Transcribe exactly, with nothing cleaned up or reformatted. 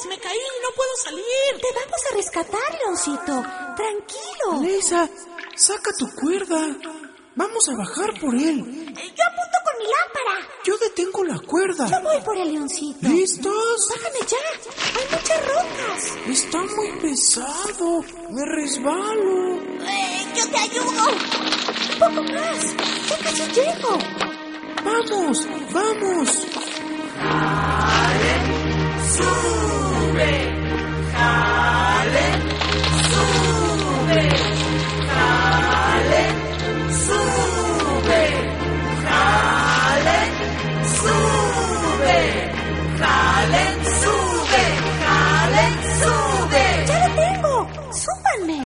ayudes! ¡Me caí! ¡No puedo salir! Te vamos a rescatar, Leoncito. Tranquilo. Neisa, saca tu cuerda. Vamos a bajar por él. Yo apunto con mi lámpara. Yo detengo la cuerda. Yo voy por el Leoncito. ¿Listos? Bájame ya. Hay muchas rocas. Está muy pesado. Me resbalo. Eh, yo te ayudo. Un poco más. Ya casi llego. Vamos, vamos. ¡Sube!